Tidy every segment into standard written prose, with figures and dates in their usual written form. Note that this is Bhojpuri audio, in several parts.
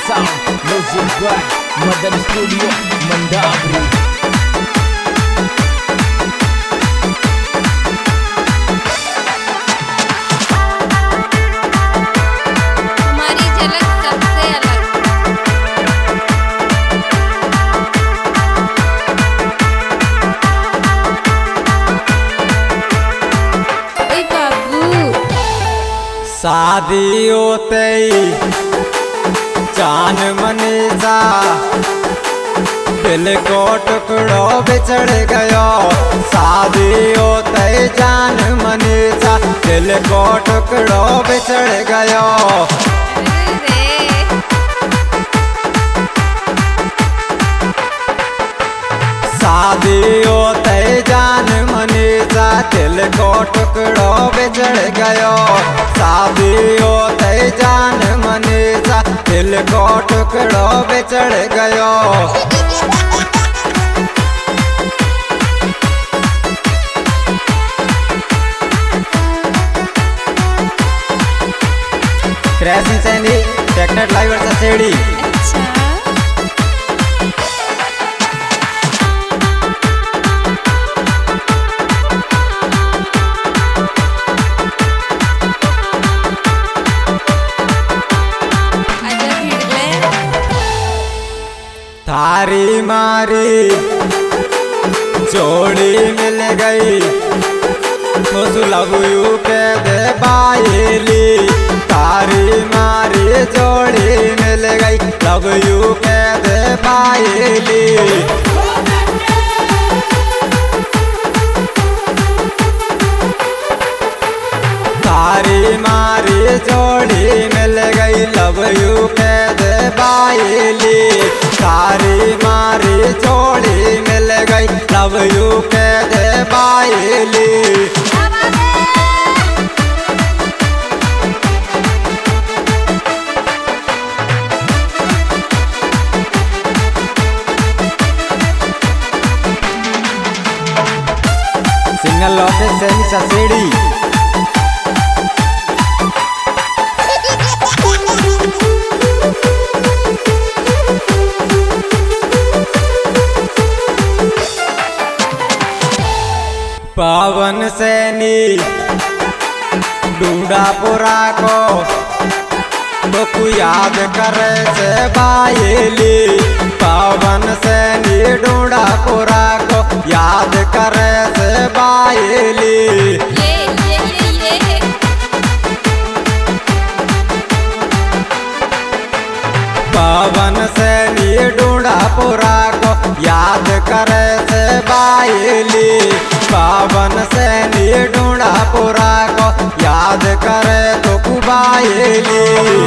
Sound Music by Madan Studio Mandabri. हमारी झलक सबसे अलग। ओए बाबू, शादी होते जान मने सा दिल को टुकड़ो बिछड़ गयो। शादी होते जान मने सा दिल को टुकड़ो बिछड़ गयो। अरे रे, शादी होते जान मने सा दिल को टुकड़ो बिछड़ गयो। शादी होते जान मने सा दिल को टुकड़ो बिछड़ गयो। क्रैशिंग सैंडी ट्रैक्टर ड्राइवर सा सेड़ी अच्छा आजा भिड़ ले। थारी मारी जोड़ी मिल गई तो लव यू के दे बायली। थारी मारी जोड़ी मिल गई लव यू के दे बायली। थारी मारी जोड़ी मिल गई लव यू के दे बायली। थारी मारी जोड़ी मिल गई लव यू के दे बायली। सिंगल लौटे सेमी ससेड़ी पावन सैनी ढूंढापुरा को बकु याद करे से बायली। पावन सैनी ढूंढापुरा को याद करे से बायली। ये पावन सैनी ढूंढापुरा को याद करे से बायली। पावन सैनी ढूंढापुरा को याद करे तो कुबायली।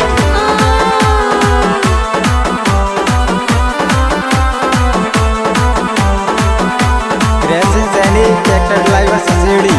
क्रैशिंग सैंडी ट्रैक्टर ड्राइवर ससेड़ी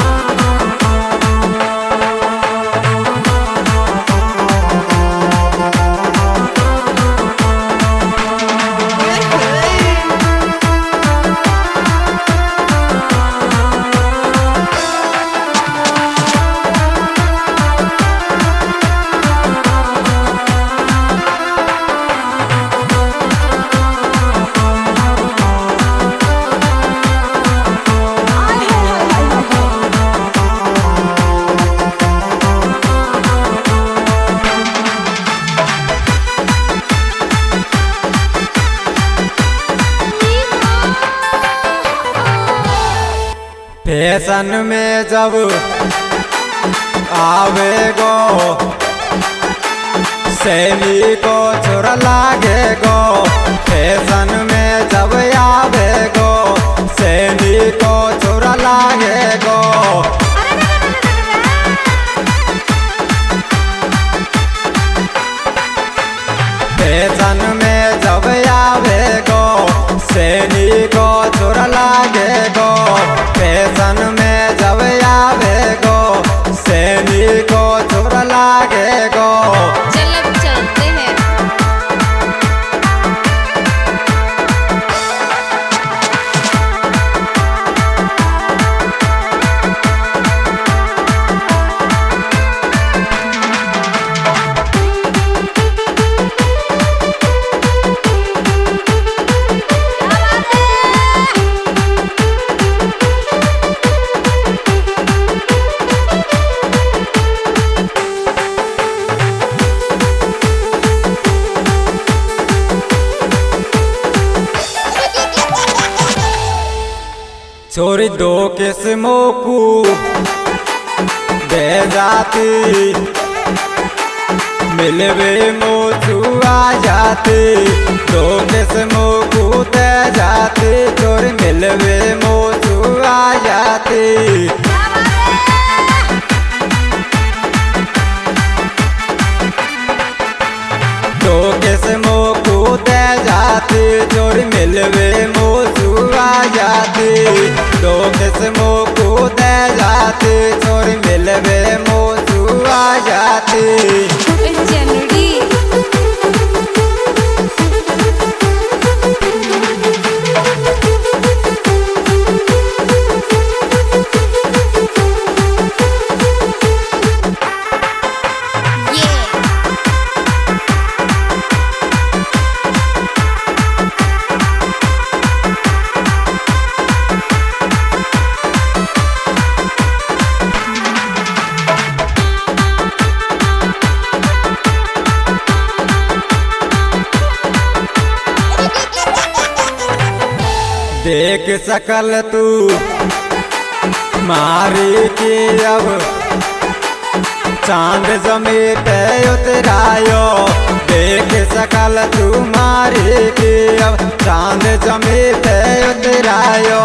फैशन में जब आवे गो सैनी को छोर लागे गो। फैशन में जब आवे गो सैनी को छोर लागे गो। फैशन में जब आवे गो सैनी को छोर लागे गो। फैशन में जब आवे गो सैनी को छोर लागे गो। चल अब चलते हैं। छोरी दो किस्मों को दे जाती मिलवे मोचू आ जाती दो किस्मों को दे जाती छोरी मिलवे मोचू आ जाती दो किस्मों को दे जाती छोरी मिलवे मोचू आ जाती दो किस्मों को दे जाती छोरी मिलवे मोचू आ जाती जनड़ी देख सकल तू मारी के अब चांद जमी पे उतरायो देख सकल तू मारी के अब चांद जमी पे उतरायो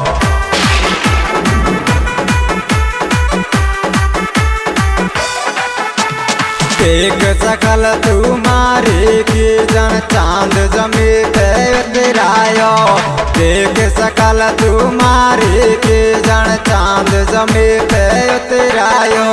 देख सकल तू मारी की जन चांद जमी पे उतरायो देख सकल तू मारी की जन चांद जमी पे उतरायो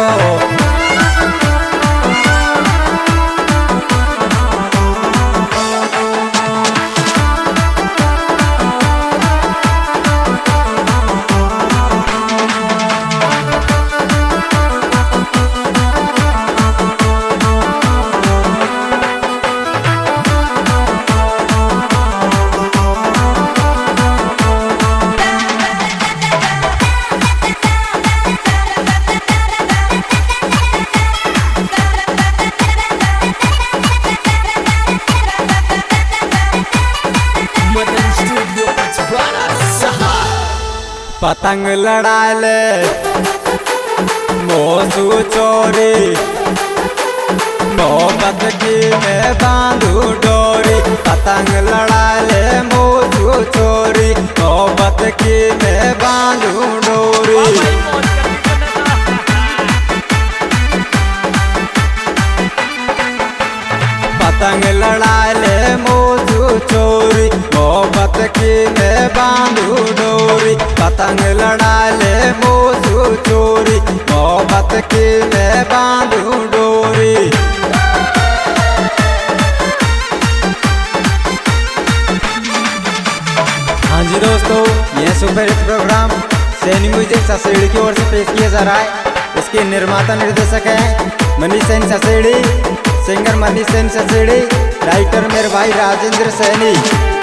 मदन स्टूडियो पचवाड़ा सहार पतंग लड़ा ले मोसू चोरी मोहब्बत की मैं बांधू डोरी पतंग लड़ा ले मोसू चोरी मोहब्बत की मैं बांधू डोरी पतंग लड़ा ले मोसू चोरी मोहब्बत की मैं बांधू डोरी पतंग लड़ा ले मोसू चोरी मोहब्बत की मैं बांधू डोरी हाँ जी दोस्तों यह superhit programme Saini music Sasedi की ओर से पेश किया जा रहा है। इसके निर्माता निर्देशक हैं मनीष सैनी ससेड़ी सिंगर मनीष सैनी ससेड़ी राइटर मेरे भाई राजेंद्र सैनी।